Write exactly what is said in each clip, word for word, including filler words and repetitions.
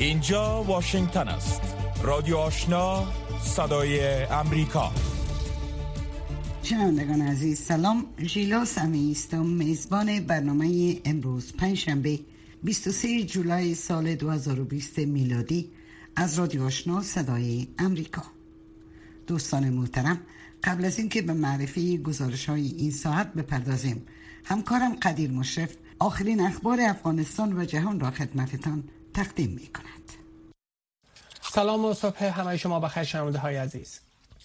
اینجا واشنگتن است. رادیو آشنا، صدای امریکا. شنوندگان عزیز سلام. ژیلا سمی هستم، میزبان برنامه امروز پنجشنبه بیست و سوم جولای سال دو هزار و بیست میلادی از رادیو آشنا صدای امریکا. دوستان محترم، قبل از اینکه به معرفی گزارش‌های این ساعت بپردازیم، همکارم قدیر مشرف آخرین اخبار افغانستان و جهان را خدمتتان تقدیم می‌کند. سلام و صبح همه شما بخیر شنونده‌های عزیز.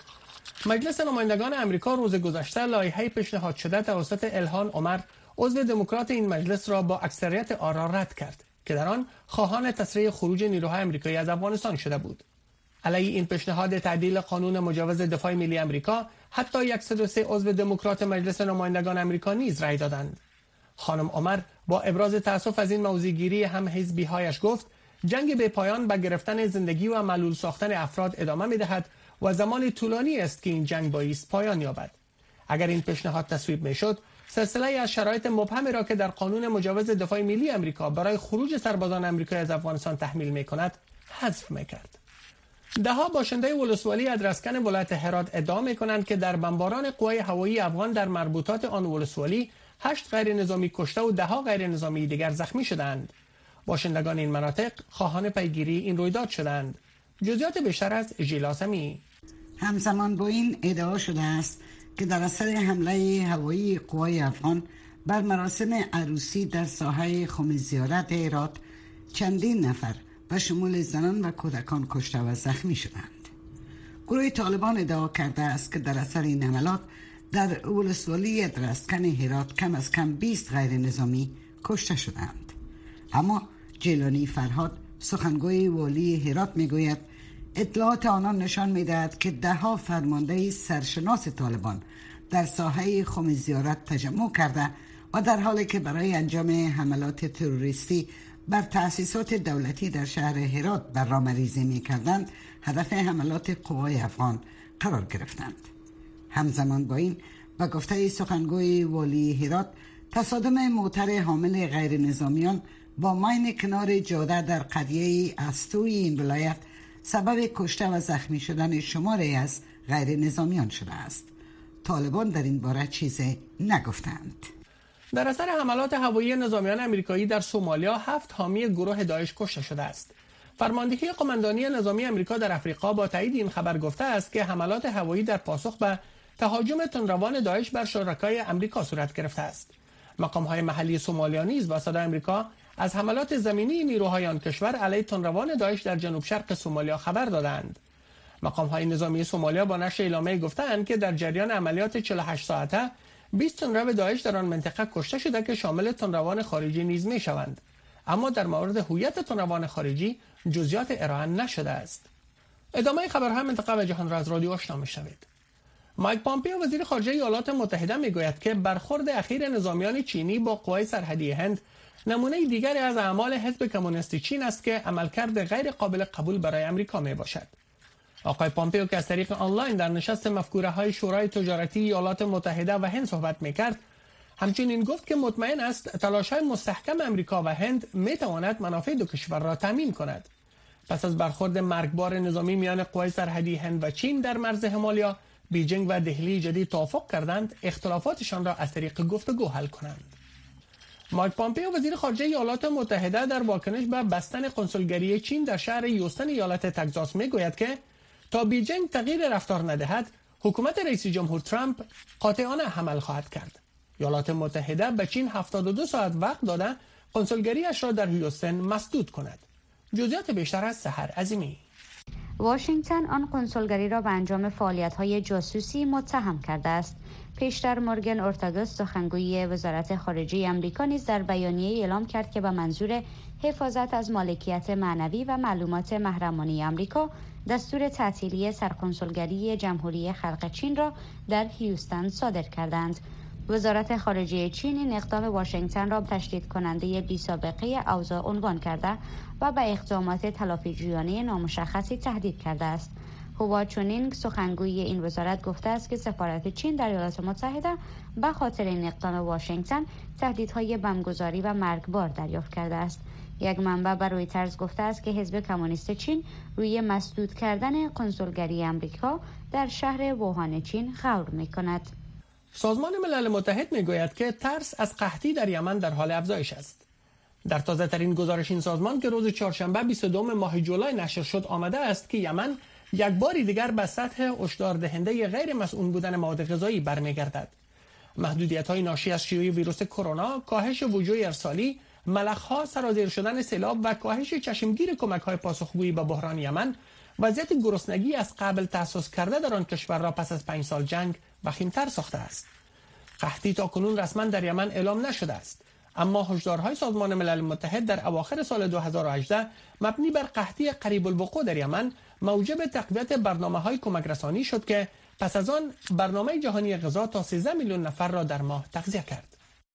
مجلس نمایندگان امریکا روز گذشته لایحه پیشنهاد شده توسط الهان عمر، عضو دموکرات این مجلس را با اکثریت آرا رد کرد که در آن خواهان تسریع خروج نیروهای آمریکایی از افغانستان شده بود. علیه این پیشنهاد تعدیل قانون مجوز دفاع ملی آمریکا حتی صد و سه عضو دموکرات مجلس نمایندگان آمریکا نیز رأی دادند. خانم عمر با ابراز تأسف از این موضع‌گیری هم حزبی‌هایش گفت جنگ بی پایان به گرفتن زندگی و معلول ساختن افراد ادامه می‌دهد و زمان طولانی است که این جنگ بایست پایان یابد. اگر این پیشنهاد تصویب می‌شد، سلسله از شرایط مبهمی را که در قانون مجوز دفاع ملی آمریکا برای خروج سربازان آمریکایی از افغانستان تحمیل می‌کند، حذف می‌کرد. ده‌ها باشنده ولسوالی ادرسکن ولایت هرات ادعا می‌کنند که در بمباران قوای هوایی افغان در مربوطات آن ولسوالی هشت غیر نظامی کشته و ده‌ها غیر نظامی دیگر زخمی شدند. باشندگان این مناطق خواهان پیگیری این رویداد شدند. جزئیات بیشتر از ژیلا سمی. همزمان با این ادعا شده است که در اثر حمله هوایی قوای افغان بر مراسم عروسی در ساحه خم زیارت هرات چندین نفر به شمول زنان و کودکان کشته و زخمی شدند. گروه طالبان ادعا کرده است که در اثر این حملات در ولسوالی ادرسکن هرات کم از کم بیست غیر نظامی کشته شدند. اما جیلانی فرهاد سخنگوی والی هرات میگوید اطلاعات آنان نشان میدهد که ده ها فرمانده سرشناس طالبان در ساحه خم زیارت تجمع کرده و در حالی که برای انجام حملات تروریستی بر تأسیسات دولتی در شهر هرات برنامه‌ریزی می‌کردند، هدف حملات قوای افغان قرار گرفتند. همزمان با این با گفته سخنگوی والی هرات، تصادم موتر حامل غیر نظامیان با ماین کنار جاده در قریه استوی این ولایت سبب کشته و زخمی شدن شماری از غیر نظامیان شده است. طالبان در این باره چیزی نگفتند. در اثر حملات هوایی نظامیان آمریکایی در سومالیا هفت حامی گروه داعش کشته شده است. فرماندهی قماندانی نظامی آمریکا در افریقا با تایید این خبر گفته است که حملات هوایی در پاسخ به تهاجم تندروان داعش بر شرکای آمریکا صورت گرفته است. مقام‌های محلی سومالیا نیز با صدای آمریکا از حملات زمینی نیروهای آن کشور علیه تندروان داعش در جنوب شرق سومالیا خبر دادند. مقام‌های نظامی سومالیا با نشر اعلامیه گفتند که در جریان عملیات چهل و هشت ساعته بیست تندرو داعش در آن منطقه کشته شده که شامل تندروان خارجی نیز می‌شوند. اما در مورد هویت تندروان خارجی جزئیات ارائه نشده است. ادامه خبرهای منطقه و جهان را از رادیو آشنا می‌شنوید. مایک پامپیو وزیر خارجه ایالات متحده میگوید که برخورد اخیر نظامیان چینی با قوای سرحدی هند نمونه دیگری از اعمال حزب کمونیستی چین است که عملکرد غیر قابل قبول برای آمریکا میباشد. آقای پامپیو که از طریق آنلاین در نشست مفکوره‌های شورای تجارتی ایالات متحده و هند صحبت میکرد، همچنین گفت که مطمئن است تلاش‌های مستحکم آمریکا و هند میتواند منافع دو کشور را تامین کند. پس از برخورد مرگبار نظامی میان قوای سرحدی هند و چین در مرز همالیا، بیجینگ و دهلی جدید توافق کردند اختلافاتشان را از طریق گفتگو حل کنند. مایک پامپیو وزیر خارجه ایالات متحده در واکنش به بستن قنسولگری چین در شهر هیوستن ایالت تگزاس میگوید که تا بیجینگ تغییر رفتار ندهد، حکومت رئیس جمهور ترامپ قاطعانه عمل خواهد کرد. ایالات متحده به چین هفتاد و دو ساعت وقت داده قنسولگریش را در هیوستن مسدود کند. جزئیات بیشتر از سحر عظیمی. واشنگتن آن قنسولگری را به انجام فعالیت‌های جاسوسی متهم کرده است. پیشتر مورگن اورتاگوس سخنگوی وزارت خارجه آمریکا نیز در بیانیه اعلام کرد که به منظور حفاظت از مالکیت معنوی و معلومات محرمانه آمریکا دستور تعطیلی سرقنسولگری جمهوری خلق چین را در هیوستن صادر کردند. وزارت خارجه چین این اقدام واشنگتن را تشدید کننده بی سابقه اوضاع عنوان کرده و به اقدامات تلافی‌جویانه نامشخصی تهدید کرده است. هوا چونینگ سخنگوی این وزارت گفته است که سفارت چین در ایالات متحده به خاطر این اقدام واشنگتن تهدیدهای بمبگذاری و مرگبار دریافت کرده است. یک منبع به رویترز گفته است که حزب کمونیست چین روی مسدود کردن کنسولگری امریکا در شهر ووهان چین غور می‌کند. سازمان ملل متحد می‌گوید که ترس از قحطی در یمن در حال افزایش است. در تازه‌ترین گزارش این سازمان که روز چهارشنبه بیست و دوم ماه جولای نشر شد آمده است که یمن یک باری دیگر به سطح هشدار دهنده غیر مسئول بودن مواد غذایی برمیگردد. محدودیت‌های ناشی از شیوع ویروس کرونا، کاهش وجوه ارسالی، ملخ‌ها، سرازیر شدن سیلاب و کاهش چشمگیر کمک‌های پاسخگویی به بحران یمن، وضعیت گرسنگی از قبل تأسیس کرده در آن کشور را پس از پنج سال جنگ وخیم‌تر ساخته است. قحطی تاکنون رسما در یمن اعلام نشده است، اما هشدارهای سازمان ملل متحد در اواخر سال دو هزار و هجده مبنی بر قحطی قریب الوقوع در یمن موجب تقویت برنامه‌های کمک رسانی شد که پس از آن برنامه جهانی غذا تا سیزده میلیون نفر را در ماه تغذیه کرد.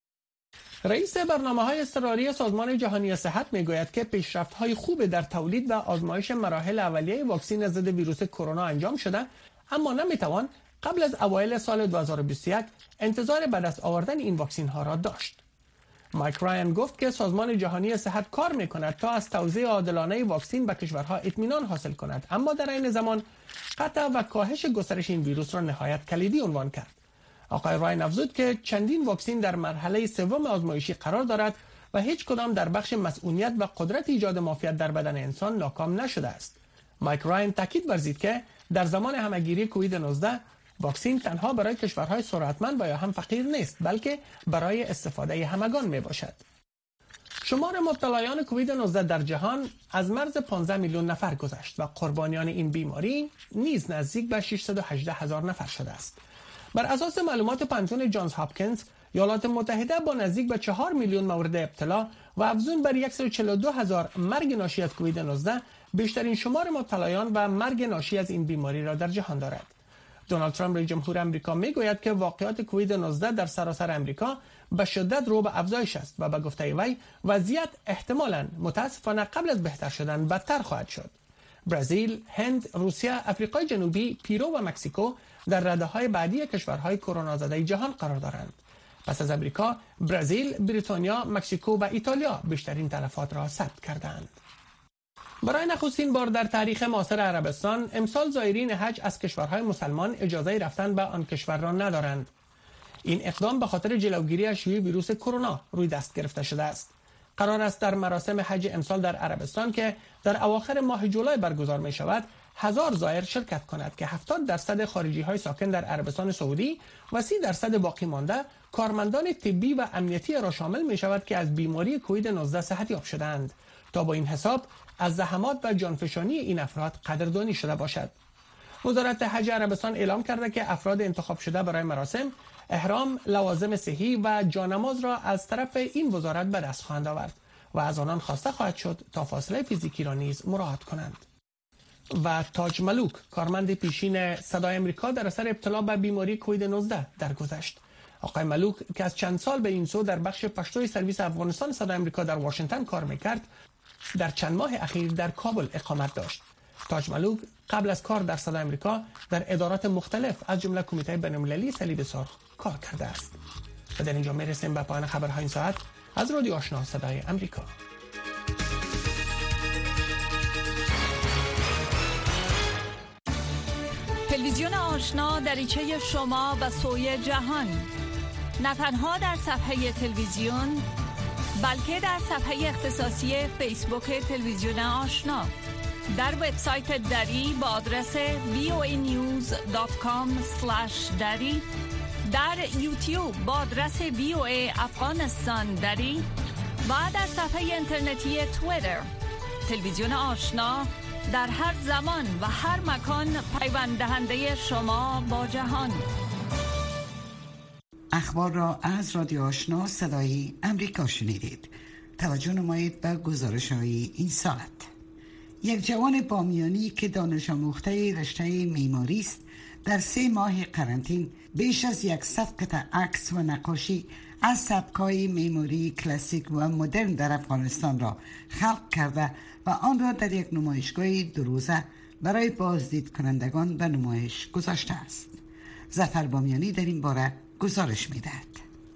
رئیس برنامه‌های اضطراری سازمان جهانی صحت می‌گوید که پیشرفت‌های خوب در تولید و آزمایش مراحل اولیه واکسن ضد ویروس کرونا انجام شده، اما نمی‌توان قبل از اوایل سال دو هزار و بیست و یک انتظار به دست آوردن این واکسن‌ها را داشت. مایک رایان گفت که سازمان جهانی صحت کار می‌کند تا از توزیع عادلانه واکسن به کشورها اطمینان حاصل کند، اما در این زمان قطع و کاهش گسترش این ویروس را نهایت کلیدی عنوان کرد. آقای رایان افزود که چندین واکسن در مرحله سوم آزمایشی قرار دارد و هیچ کدام در بخش مسئولیت و قدرت ایجاد معافیت در بدن انسان ناکام نشده است. مایک رایان تاکید ورزید که در زمان همهگیری کووید نوزده واکسن تنها برای کشورهای ثروتمند و یا هم فقیر نیست، بلکه برای استفاده همگان می باشد. شمار مبتلایان کووید نوزده در جهان از مرز پانزده میلیون نفر گذشت و قربانیان این بیماری نیز نزدیک به ششصد و هجده هزار نفر شده است. بر اساس معلومات پنتون جانز هاپکینز، ایالات متحده با نزدیک به چهار میلیون مورد ابتلا و افزون بر صد و چهل و دو هزار مرگ ناشی از کووید نوزده بیشترین شمار مبتلایان و مرگ ناشی از این بیماری را در جهان دارد. دونالد ترامپ رئیس جمهور آمریکا میگوید که واقعات کووید نوزده در سراسر آمریکا به شدت رو به افزایش است و به گفته وی وضعیت احتمالاً متاسفانه قبل از بهتر شدن بدتر خواهد شد. برزیل، هند، روسیه، آفریقای جنوبی، پیرو و مکزیکو در رده‌های بعدی کشورهای کرونا زده جهان قرار دارند. پس از آمریکا، برزیل، بریتانیا، مکزیکو و ایتالیا بیشترین تلفات را ثبت کردند. برای نخستین بار در تاریخ معاصر عربستان، امسال زائرین حج از کشورهای مسلمان اجازه رفتن به آن کشور را ندارند. این اقدام به خاطر جلوگیری از شیوع ویروس کرونا روی دست گرفته شده است. قرار است در مراسم حج امسال در عربستان که در اواخر ماه جولای برگزار می شود، هزار زائر شرکت کند که هفتاد درصد خارجی های ساکن در عربستان سعودی و سی درصد باقی مانده کارمندان طبی و امنیتی را شامل می شود که از بیماری کووید نوزده صحتیاب شدند، تا با این حساب از زحمات و جانفشانی این افراد قدردانی شده باشد. وزارت حج عربستان اعلام کرده که افراد انتخاب شده برای مراسم احرام، لوازم صحی و جانماز را از طرف این وزارت به دست خواهند آورد و از آنان خواسته خواهد شد تا فاصله فیزیکی را نیز مراعات کنند. و تاج ملوک، کارمند پیشین صدای آمریکا، در اثر ابتلا به بیماری کووید نوزده درگذشت. آقای ملوک که از چند سال به این سو در بخش پشتوی سرویس افغانستان صدای آمریکا در واشنگتن کار میکرد، در چند ماه اخیر در کابل اقامت داشت. تاج ملوک قبل از کار در صدای آمریکا در ادارات مختلف از جمله کمیته بین‌المللی صلیب سرخ کار کرده است. و در اینجا میرسیم به پایان خبرهای این ساعت از رادیو آشنا صدای آمریکا. تلویزیون آشنا دریچه شما و سوی جهان، نه تنها در صفحه تلویزیون بلکه در صفحه اختصاصی فیسبوک تلویزیون آشنا، در وبسایت دری با آدرس وی او ای نیوز دات کام اسلش دری، در یوتیوب با آدرس وی او ای افغانستان دری و در صفحه اینترنتی توییتر. تلویزیون آشنا در هر زمان و هر مکان پیوند دهنده شما با جهان. اخبار را از رادیو آشنا صدای امریکا شنیدید. توجه نمایید به گزارش‌های این ساعت. یک جوان بامیانی که دانش آموخته رشته معماری است، در سه ماه قرنطین بیش از صد قطعه عکس و نقاشی از سبک‌های معماری کلاسیک و مدرن در افغانستان را خلق کرده و آن را در یک نمایشگاه دو روزه برای بازدید کنندگان به نمایش گذاشته است. ظفر بامیانی در این باره گزارش می‌دهد.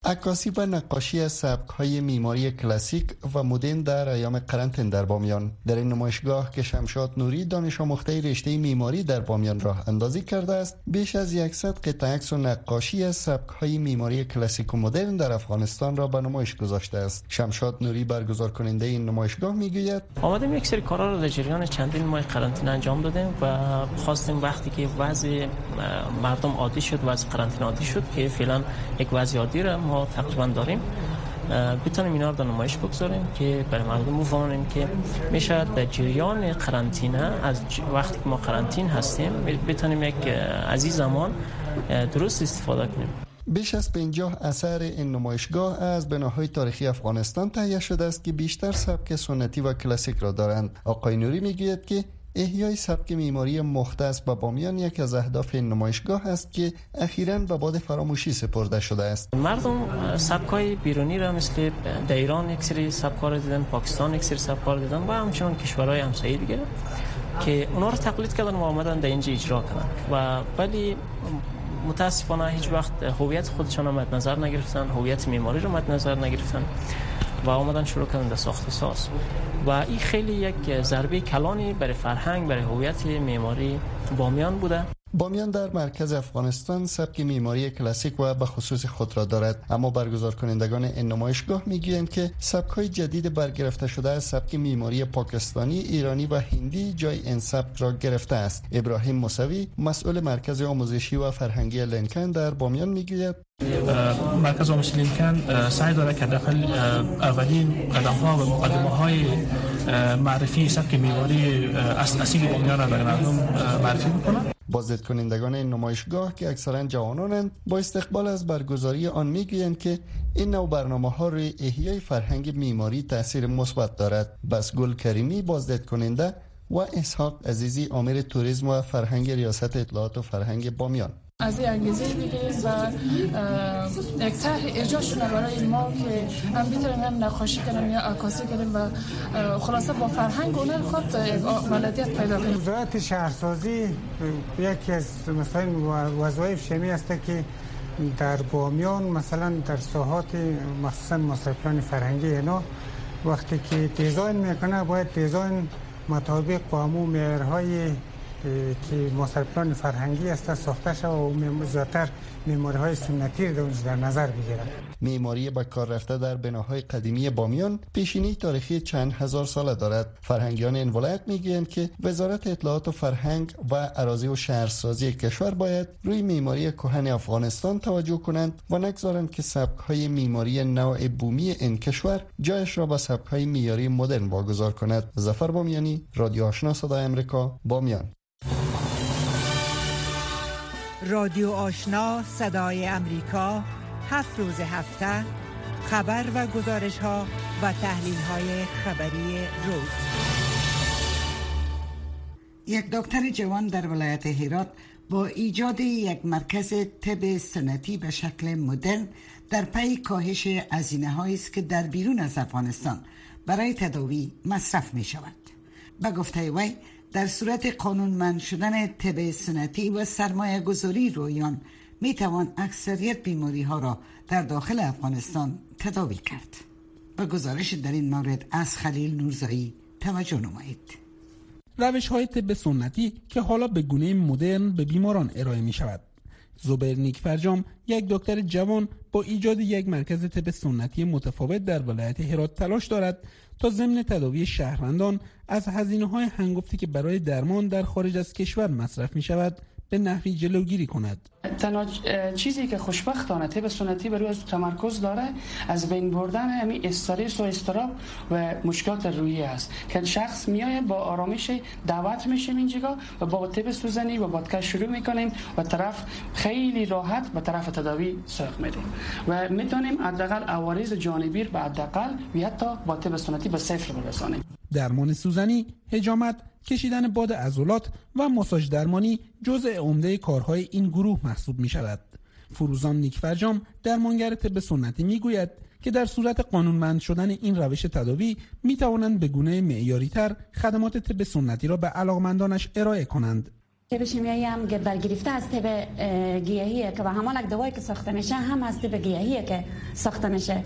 عکاسی و نقاشی از سبک‌های معماری کلاسیک و مدرن در ایام قرنطینه در بامیان. در این نمایشگاه که شمشاد نوری دانش آموخته رشته معماری در بامیان راه اندازی کرده است، بیش از صد قطعه عکس و نقاشی از سبک‌های معماری کلاسیک و مدرن در افغانستان را به نمایش گذاشته است. شمشاد نوری برگزار کننده این نمایشگاه میگوید: آمدیم یک سری کارا رو در جریان چندین ماه قرنطینه انجام دادیم و خواستیم وقتی که وضع مردم عادی شد، وضع قرنطینه عادی شد که فعلا یک وضع عادی را ما تقریبا داریم، بتونیم اینا رو در نمایش بگذاریم که برای مردم بفهمونیم که میشه در جریان قرنطینه، از وقتی که ما قرنطینه هستیم، بتونیم یک از این زمان درست استفاده کنیم. بیش از پنجاه اثر این نمایشگاه از بناهای تاریخی افغانستان تهیه شده است که بیشتر سبک سنتی و کلاسیک را دارند. آقای نوری میگوید که احیای سبک معماری مختص به بامیان یک از اهداف این نمایشگاه است که اخیراً به باد فراموشی سپرده شده است. مردم سبکای بیرونی را مثل در ایران یک سری سبکا را دیدن، پاکستان یک سری سبکا را دیدن و همچنین کشورهای همسایه دیگه که اونا رو تقلید کردن و آمدن در اینجا اجرا کردن و ولی متاسفانه هیچ وقت هویت خودشان مد نظر نگرفتن، هویت معماری رو مد نظر نگرفتن و آمدن شروع کردن در ساخت ساز و این خیلی یک ضربه کلانی برای فرهنگ، برای هویت معماری بامیان بوده. بامیان در مرکز افغانستان سبک معماری کلاسیک و به خصوص خود را دارد، اما برگزار کنندگان این نمایشگاه میگویند که سبک‌های جدید برگرفته شده از سبک معماری پاکستانی، ایرانی و هندی جای این سبک را گرفته است. ابراهیم موسوی، مسئول مرکز آموزشی و فرهنگی لینکن در بامیان میگوید: مرکز آموزشی لینکن سعی داره که داخل اولین قدم‌ها و مقدمه‌های معرفی سبک معماری اصیل بامیان را به مردم معرفی می‌کنه. بازدید کنندگان این نمایشگاه که اکثرا جوانانند با استقبال از برگزاری آن میگویند که این نوع برنامه‌ها روی احیای فرهنگ معماری تاثیر مثبت دارد. بسگل کریمی بازدید کننده و اسحاق عزیزی امیر توریسم و فرهنگ ریاست اطلاعات و فرهنگ بامیان: از این انگیزه میگیریم و یک طرح ارجاع شده برای ما که هم بیتریم هم نقاشی کنیم یا عکاسی کنیم و خلاصه با فرهنگ هنر خود بلدیت پیدا کنیم. وزارت شهرسازی یکی از مثلا وظایف شمی است که در بامیان مثلا در ساحات مخصوصا ماستر پلان فرهنگی اینا وقتی که دیزاین میکنه باید دیزاین مطابق با همون معیارهای که ماستر پلان فرهنگی است ساخته شده و زیادتر معماری های سنتی را در نظر بگیرد. معماری به کار رفته در بناهای قدیمی بامیان پیشینی تاریخی چند هزار ساله دارد. فرهنگیان این ولایت میگویند که وزارت اطلاعات و فرهنگ و اراضی و شهرسازی کشور باید روی معماری کهن افغانستان توجه کنند و نگذارند که سبک‌های معماری نوع بومی این کشور جایش را به سبک‌های معماری مدرن واگذار کند. ظفر بامیانی، رادیو آشنا صدای آمریکا، بامیان. رادیو آشنا صدای امریکا، هفت روز هفته خبر و گزارش ها و تحلیل های خبری روز. یک دکتر جوان در ولایت هرات با ایجاد یک مرکز طب سنتی به شکل مدرن در پی کاهش هزینه‌هایی است که در بیرون از افغانستان برای تداوی مصرف می شود. به گفته وی در صورت قانونمند شدن طب سنتی و سرمایه گذاری رویان می توان اکثریت بیماری ها را در داخل افغانستان تداوی کرد. به گزارش در این مورد از خلیل نورزایی توجه نمایید. روش های طب سنتی که حالا به گونه مدرن به بیماران ارائه می شود. زبیر نیک فرجام، یک دکتر جوان، با ایجاد یک مرکز طب سنتی متفاوت در ولایت هرات تلاش دارد تا ضمن تداوی شهروندان از هزینه‌های هنگفتی که برای درمان در خارج از کشور مصرف می شود به نحوی جلوگیری کند. تنها چیزی که خوشبختانه طب سنتی بر روی از تمرکز داره از بین بردن همین استرس و اضطراب و مشکلات روحی است که شخص میاد با آرامش دعوت میشیم اینجا و با طب سوزنی و پادکست شروع میکنیم و طرف خیلی راحت به طرف تداوی سوق میریم و میتونیم حداقل عوارض جانبی به حداقل و حتی با طب سنتی به صفر برسانیم. درمان سوزنی، حجامت، کشیدن باد عضلات و ماساژ درمانی جزء عمده کارهای این گروه محسوب می شود. فروزان نیک فرجام، درمانگر طب سنتی می گوید که در صورت قانونمند شدن این روش تداوی می توانند به گونه معیاری تر خدمات طب سنتی را به علاقمندانش ارائه کنند. تب شیمیایی هم برگرفته از تب گیاهیه که و همان یک دوایی که ساخته میشه هم از تب گیاهیه که ساخته میشه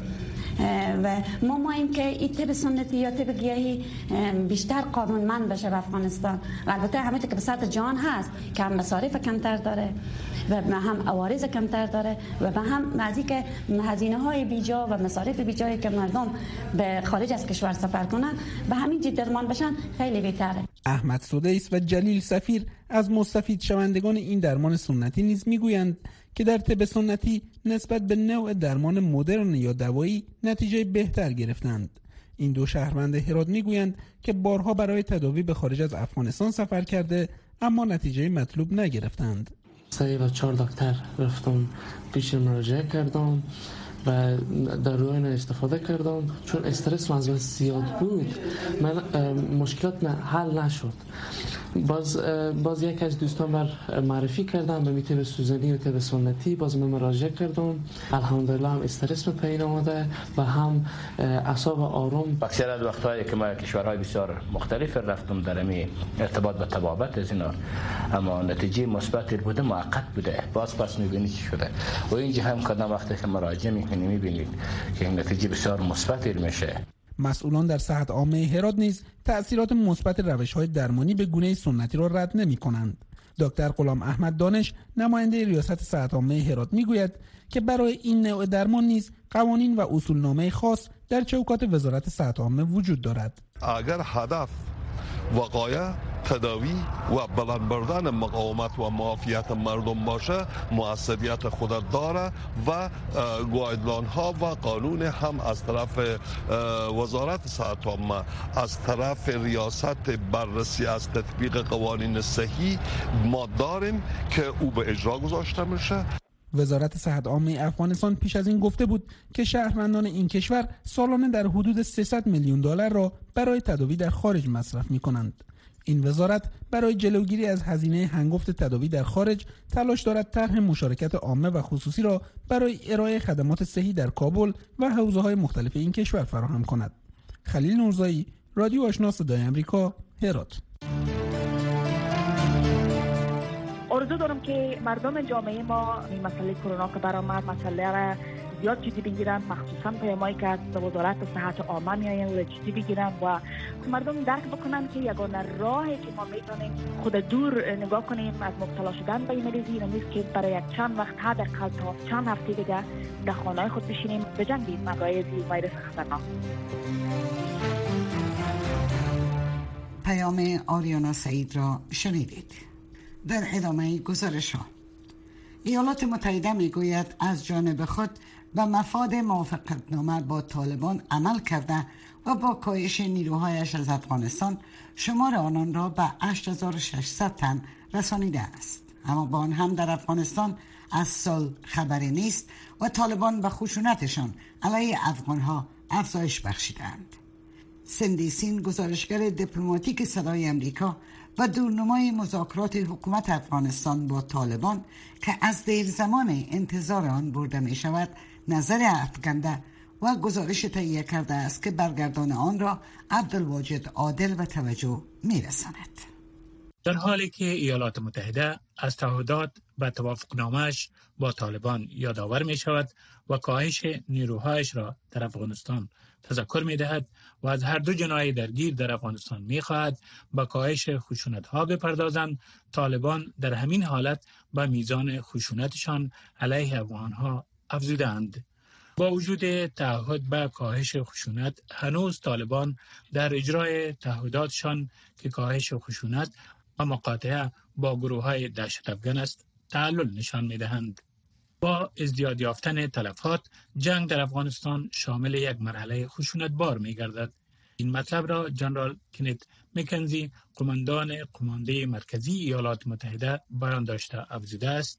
و ما ماییم که این تب سنتی یا تب گیاهی بیشتر قانونمند بشه به افغانستان و البته همه که به سطح جهان هست که هم مصارف کمتر داره و هم عوارض کمتر داره و به هم نزدیک هزینه های بیجا و مصارف بیجایی که مردم به خارج از کشور سفر کنن به همین جد درمان بشن خیلی بهتره. احمد سدیس و جلیل سفیر از مستفید شوندگان این درمان سنتی نیز میگویند که در طب سنتی نسبت به نوع درمان مدرن یا دوایی نتیجه بهتر گرفتند. این دو شهروند هرات میگویند که بارها برای تداوی به خارج از افغانستان سفر کرده اما نتیجه مطلوب نگرفتند. سه یا چهار دکتر رفتم پیش مراجعه کردم و داروی استفاده کردم چون استرس منظور زیاد بود من مشکلات حل نشد. باز باز یک از دوستان بر معرفی کردم به میتب سوزنی و طب سنتی باز من مراجعه کردم الحمدلله هم استرس به پایین آمده و هم اعصاب آروم. اکثر از وقتایی که ما کشورهای بسیار مختلف رفتم در می ارتباط به طبابت از اینا اما نتیجه مثبت بوده موقت بوده باز پس میبینی چی شده و اینجا هم کدام وقتی که مراجعه میکنی میبینید که این نتیجه بسیار مثبت میشه. مسئولان در صحت عامه هرات نیز تأثیرات مثبت روش‌های درمانی به گونه سنتی را رد نمی‌کنند. دکتر غلام احمد دانش نماینده ریاست صحت عامه هرات می‌گوید که برای این نوع درمان نیز قوانین و اصولنامه خاص در چوکات وزارت صحت عامه وجود دارد. اگر هدف وقایع تداوی و بلند بردن مقاومت و معافیت مردم باشه مؤثریت خود داره و گایدلاین ها و قانون هم از طرف وزارت صحت عامه از طرف ریاست بررسی از تطبیق قوانین صحی ما داریم که او به اجرا گذاشته میشه. وزارت صحت عامه افغانستان پیش از این گفته بود که شهروندان این کشور سالانه در حدود سیصد میلیون دلار را برای تداوی در خارج مصرف می‌کنند. این وزارت برای جلوگیری از هزینه هنگفت تداوی در خارج تلاش دارد طرح مشارکت عامه و خصوصی را برای ارائه خدمات صحی در کابل و حوزه‌های مختلف این کشور فراهم کند. خلیل نورزایی، رادیو آشنا صدای آمریکا، هرات. آرزو دارم که مردم جامعه ما این مسئله کرونا که برآمد مسئله را زیاد جدی بگیرن مخصوصا پیامایی که از وزارت صحت عامه میآیند و جدی بگیرن و مردم درک بکنن که یگانه راهی که ما میتونیم خود دور نگاه کنیم از مبتلا شدن به این مریضی نیست که برای یک چند وقت حداقل تا چند هفته دیگه در خانه‌های خود بشینیم بجنگیم مقایض ویروس خطرناک. پیام آریانا سعید را شنیدید. در ادامه گزارش ها ایالات متحده میگوید از جانب خود به مفاد موافقتنامه با طالبان عمل کرده و با کاهش نیروهایش از افغانستان شمار آنان را به هشت هزار و ششصد تن رسانیده است. اما با آن هم در افغانستان از صلح خبری نیست و طالبان به خشونتشان علیه افغانها افزایش بخشیدند. سندی سین گزارشگر دیپلماتیک صدای امریکا و دورنمای مذاکرات حکومت افغانستان با طالبان که از دیر زمان انتظار آن برده می شود نظر افکنده و گزارش تهیه کرده است که برگردان آن را عبدالواجد عادل به توجه می رساند. در حالی که ایالات متحده از تعهدات و توافقنامه‌اش با طالبان یادآور می شود و کاهش نیروهایش را در افغانستان تذکر می دهد و از هر دو جناح درگیر در افغانستان می خواهد با کاهش خشونت‌ها بپردازند، طالبان در همین حالت با میزان خشونتشان علیه افغان‌ها افزودند. با وجود تعهد به کاهش خشونت هنوز طالبان در اجرای تعهداتشان که کاهش خشونت و مقاطعه با گروه‌های دهشت‌افکن است تعلل نشان می‌دهند. با ازدیاد یافتن تلفات جنگ در افغانستان شامل یک مرحله خشونتبار می‌گردد. این مطلب را جنرال کنت مکنزی قماندان قمانده مرکزی ایالات متحده بیان داشته افزوده است: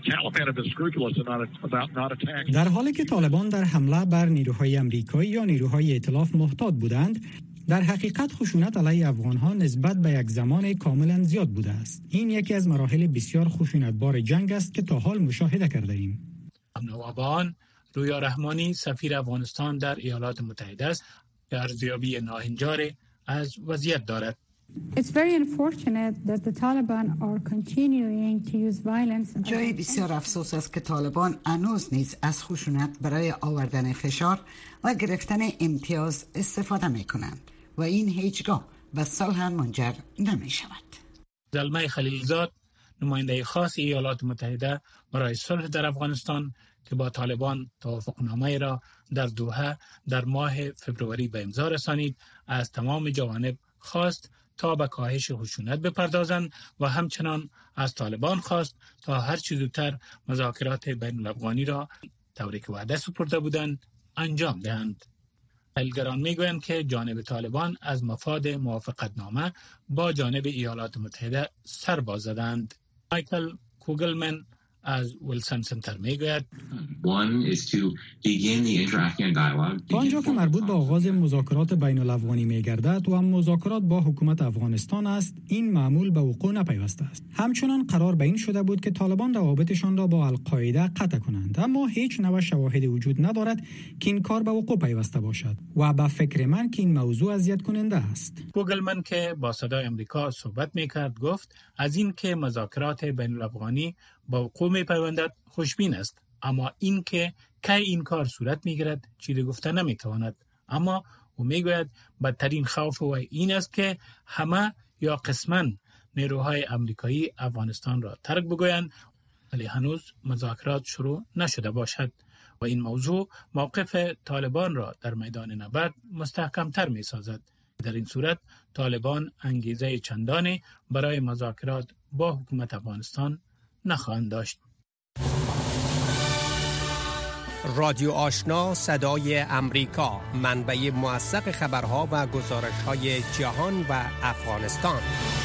در حالی که طالبان در حمله بر نیروهای امریکایی یا نیروهای ائتلاف محتاط بودند، در حقیقت خشونت علیه افغانها نسبت به یک زمان کاملا زیاد بوده است. این یکی از مراحل بسیار خشونتبار جنگ است که تا حال مشاهده کرده ایم. نوابان رویا رحمانی سفیر افغانستان در ایالات متحده است که ارزیابی ناهنجار از وضعیت دارد. It's very unfortunate that the Taliban are continuing to use violence. جای بسیار افسوس است که طالبان هنوز نیز از خشونت برای آوردن فشار و گرفتن امتیاز استفاده می کنند و این هیچگاه به صلح منجر نمی شود. زلمه خلیلزاد، نماینده خاص ایالات متحده برای صلح در افغانستان که با طالبان توافقنامه را در دوحه در ماه فبروری به امضا رسانید، از تمام جوانب خواست تا به کاهش خشونت بپردازند و همچنان از طالبان خواست تا هر چه زودتر مذاکرات بین الافغانی را طوری که وعده سپرده بودند انجام دهند. تحلیلگران میگویند که جانب طالبان از مفاد موافقتنامه با جانب ایالات متحده سر باز زدند. مایکل کوگلمن از ویلسون سنتر میگوید آنجا که مربوط به آغاز مذاکرات بین الافغانی میگردد و مذاکرات با حکومت افغانستان است، این معمول به وقوع نپیوسته است. همچنان قرار به این شده بود که طالبان روابطشان را با القاعده قطع کنند، اما هیچ نوع شواهدی وجود ندارد که این کار به وقوع پیوسته باشد و به فکر من که این موضوع اذیت کننده است. کوگلمن که با صدای امریکا صحبت میکرد گفت از این که مذاکرات بین الافغانی با وقوع میپیوندد خوشبین است، اما این که کی این کار صورت میگیرد چیزی گفته نمیتواند. اما او میگوید بدترین خوف او این است که همه یا قسما نیروهای امریکایی افغانستان را ترک بگویند، ولی هنوز مذاکرات شروع نشده باشد و این موضوع موقف طالبان را در میدان نبرد مستحکمتر می سازد. در این صورت طالبان انگیزه چندانی برای مذاکرات با حکومت افغانستان نخواهند داشت. رادیو آشنا صدای امریکا، منبع موثق خبرها و گزارش‌های جهان و افغانستان.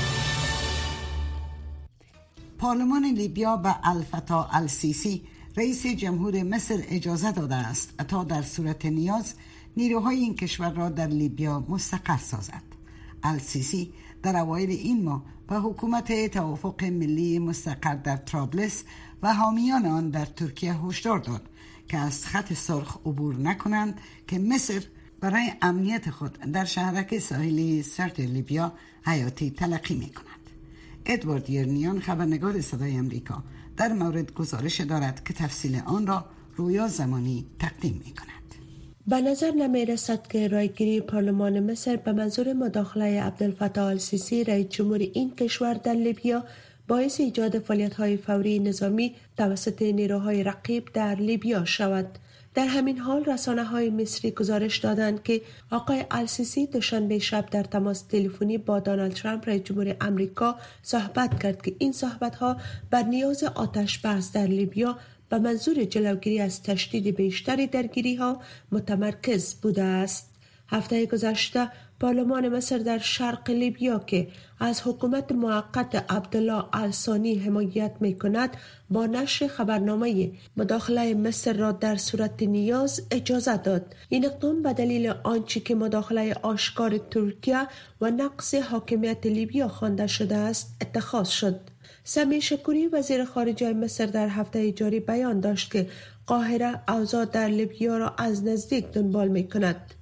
پارلمان لیبیا به الفتاح السیسی رئیس جمهور مصر اجازه داده است تا در صورت نیاز نیروهای این کشور را در لیبیا مستقر سازد. السیسی در اوایل این ماه به حکومت توافق ملی مستقر در طرابلس و حامیان آن در ترکیه هشدار داد که از خط سرخ عبور نکنند که مصر برای امنیت خود در شهرک ساحلی سرد لیبیا حیاتی تلقی می کند. ادوارد یرنیان، خبرنگار صدای امریکا، در مورد گزارش دارد که تفصیل آن را رویا زمانی تقدیم می کند. به نظر نمی رسد که رایگیری پارلمان مصر به منظور مداخله عبدالفتاح السیسی رئیس جمهور این کشور در لیبیا باعث ایجاد فعالیت‌های فوری نظامی توسط نیروهای رقیب در لیبیا شود. در همین حال رسانه‌های مصری گزارش دادند که آقای السیسی دوشنبه شب در تماس تلفنی با دونالد ترامپ رئیس جمهور آمریکا صحبت کرد که این صحبت‌ها بر نیاز آتش بس در لیبیا به منظور جلوگیری از تشدید بیشتری درگیری‌ها متمرکز بوده است. هفته گذشته پارلمان مصر در شرق لیبیا که از حکومت موقت عبدالله الثانی حمایت می‌کند با نشر خبرنامه مداخله مصر را در صورت نیاز اجازه داد. این اقدام به دلیل آنچه که مداخله آشکار ترکیه و نقض حاکمیت لیبیا خوانده شده است اتخاذ شد. سمیع شکوری وزیر خارجه مصر در هفته جاری بیان داشت که قاهره اوضاع در لیبیا را از نزدیک دنبال می‌کند.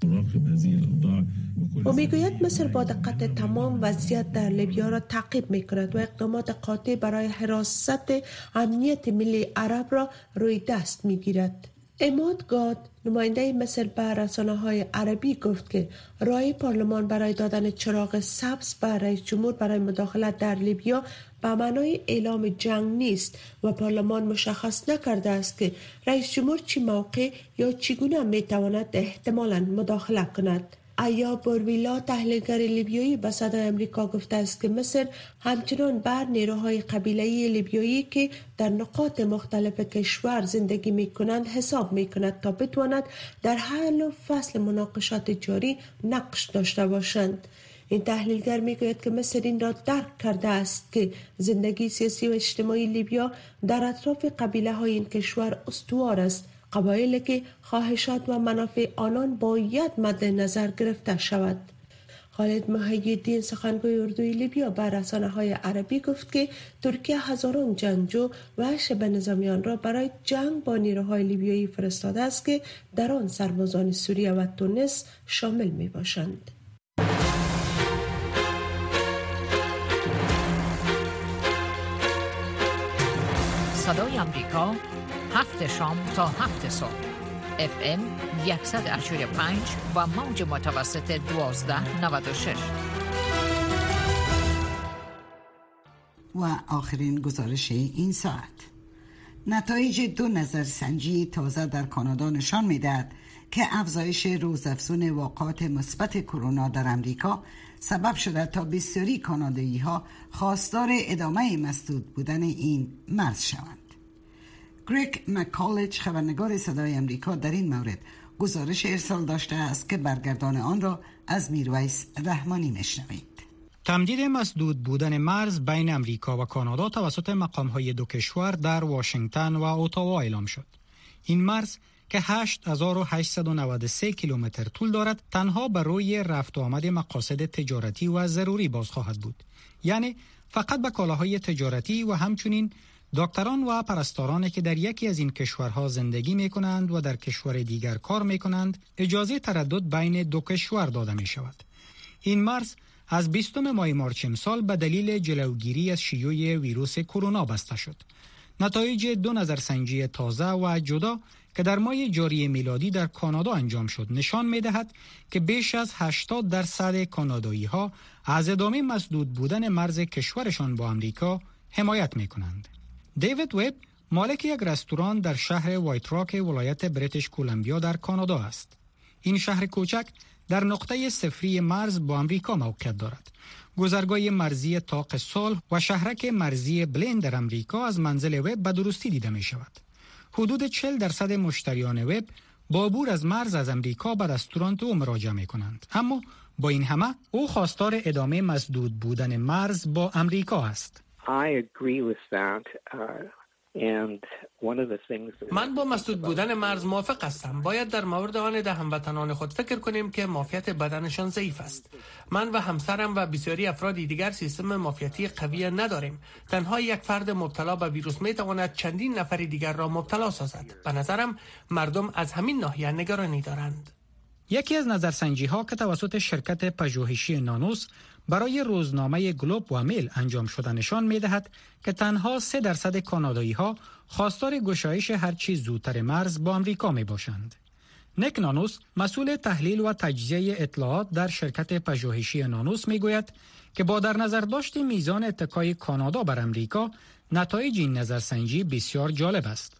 او میگوید مصر با دقت تمام وضعیت در لیبیا را تعقیب می‌کند و اقدامات قاطع برای حراست امنیت ملی عرب را روی دست می‌گیرد. اماد گاد، نماینده مصر به رسانه‌های عربی گفت که رای پارلمان برای دادن چراغ سبز به رئیس جمهور برای مداخله در لیبیا به معنای اعلام جنگ نیست و پارلمان مشخص نکرده است که رئیس جمهور چی موقع یا چگونه میتواند احتمالاً مداخله کند. ایا بورویلا، تحلیلگر لیبیایی، به صدای امریکا گفته است که مصر همچنان بر نیروهای قبیله‌ای لیبیایی که در نقاط مختلف کشور زندگی می‌کنند حساب می‌کند تا بتواند در حل و فصل مناقشات جاری نقش داشته باشند. این تحلیلگر میگوید که مصر این را درک کرده است که زندگی سیاسی و اجتماعی لیبیا در اطراف قبیله‌های این کشور استوار است، قبایلی که خواهشات و منافع آنان باید مد نظر گرفته شود. خالد محی‌الدین، سخنگوی اردوی لیبیا، به رسانه‌های عربی گفت که ترکیه هزاران جنگجو و شبه نظامیان را برای جنگ با نیروهای لیبیایی فرستاده است که در آن سربازان سوریه و تونس شامل می‌باشند. صدای امریکا، هفت شام تا هفت صبح. اف ام صد و هشتاد و پنج و موج متوسط دوازده نود و شش. و آخرین گزارش این ساعت. نتایج دو نظرسنجی تازه در کانادا نشان می‌دهد که افزایش روزافزون واقعات مثبت کرونا در امریکا سبب شده تا بسیاری کانادایی‌ها خواستار ادامه مسدود بودن این مرز شوند. گریگ مکالج، خبرنگار صدای امریکا، در این مورد گزارش ارسال داشته است که برگردان آن را از میرویس رحمانی میشنوید. تمدید مسدود بودن مرز بین امریکا و کانادا توسط مقام‌های دو کشور در واشنگتن و اتاوا اعلام شد. این مرز که هشت هزار و هشتصد و نود و سه کیلومتر طول دارد، تنها بر روی رفت و آمد مقاصد تجارتی و ضروری باز خواهد بود. یعنی فقط به کالاهای تجارتی و همچنین دکتران و پرستارانی که در یکی از این کشورها زندگی می کنند و در کشور دیگر کار می کنند اجازه تردد بین دو کشور داده می شود. این مرز از بیستم ماه مارچ امسال به دلیل جلوگیری از شیوع ویروس کرونا بسته شد. نتایج دو نظرسنجی تازه و جدا که در ماه جاری میلادی در کانادا انجام شد نشان می دهد که بیش از هشتاد درصد کانادایی ها از ادامه مسدود بودن مرز کشورشان با امریکا حمایت می کنند. دیوید ویب مالک یک رستوران در شهر وایت راک ولایت بریتیش کولومبیا در کانادا است. این شهر کوچک در نقطه صفری مرز با امریکا موقعیت دارد. گذرگاه مرزی طاق سال و شهرک مرزی بلین در امریکا از منزل ویب به درستی دیده می شود. حدود چهل درصد مشتریان ویب با عبور از مرز از امریکا به رستوران او مراجعه می کنند. اما با این همه او خواستار ادامه مسدود بودن مرز با امریکا است. I agree with that. Uh... من با مسدود بودن مرز موافق هستم. باید در مورد آن ده هموطنان خود فکر کنیم که معافیت بدنشان ضعیف است. من و همسرم و بسیاری افراد دیگر سیستم معافیتی قوی نداریم. تنها یک فرد مبتلا به ویروس می تواند چندین نفر دیگر را مبتلا سازد. به نظرم مردم از همین ناحیه نگرانی دارند. یکی از نظرسنجی ها که توسط شرکت پژوهشی نانوس برای روزنامه گلوب و میل انجام شده نشان می دهد که تنها سه درصد کانادایی ها خواستار گشایش هر چیز زودتر مرز با امریکا می باشند. نیک نانوس، مسئول تحلیل و تجزیه اطلاعات در شرکت پژوهشی نانوس می گوید که با در نظر داشت میزان اتکای کانادا بر امریکا، نتایج این نظرسنجی بسیار جالب است.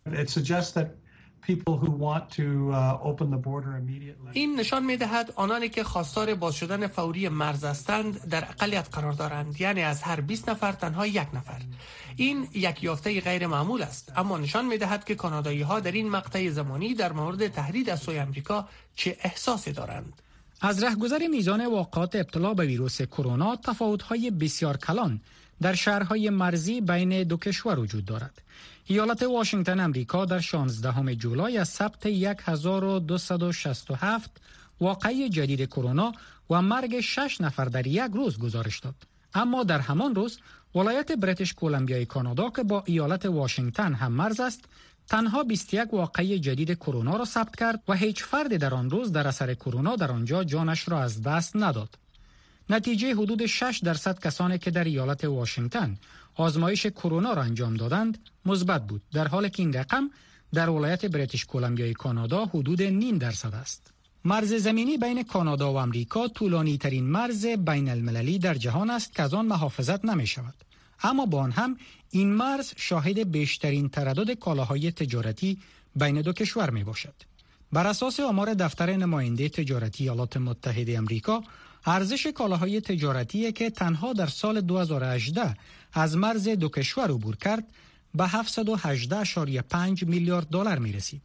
این نشان می‌دهد آنانی که خواستار باز شدن فوری مرز هستند در اقلیت قرار دارند، یعنی از هر بیست نفر تنها یک نفر. این یک یافته غیر معمول است، اما نشان می‌دهد که کانادایی‌ها در این مقطع زمانی در مورد تهدید از سوی آمریکا چه احساسی دارند. از رهگذر میزان واقعات ابتلا به ویروس کرونا تفاوت‌های بسیار کلان در شهرهای مرزی بین دو کشور وجود دارد. ایالت واشنگتن امریکا در شانزدهم جولای از ثبت هزار و دویست و شصت و هفت واقعه جدید کرونا و مرگ شش نفر در یک روز گزارش داد. اما در همان روز ولایت بریتیش کولومبیای کانادا که با ایالت واشنگتن هم مرز است، تنها بیست و یک واقعه جدید کرونا را ثبت کرد و هیچ فردی در آن روز در اثر کرونا در آنجا جانش را از دست نداد. نتیجه حدود شش درصد کسانی که در ایالت واشنگتن آزمایش کرونا را انجام دادند مثبت بود، در حالی که این رقم در ولایت بریتیش کولومبیای کانادا حدود نیم درصد است. مرز زمینی بین کانادا و امریکا طولانی ترین مرز بین المللی در جهان است که از آن محافظت نمی شود. اما با آن هم این مرز شاهد بیشترین تردد کالاهای تجارتی بین دو کشور می باشد. بر اساس آمار دفتر نماینده تجارتی ایالات متحده آمریکا، ارزش کالاهای تجارتی که تنها در سال دو هزار و هجده از مرز دو کشور عبور کرد به هفتصد و هجده و پنج میلیارد دلار می رسید.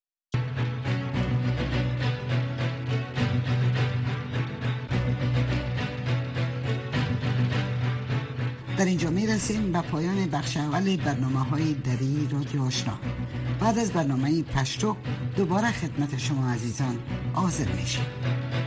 در اینجا می رسیم به پایان بخش اول برنامه های دری رادیو آشنا. بعد از برنامه پشتو دوباره خدمت شما عزیزان حاضر میشیم.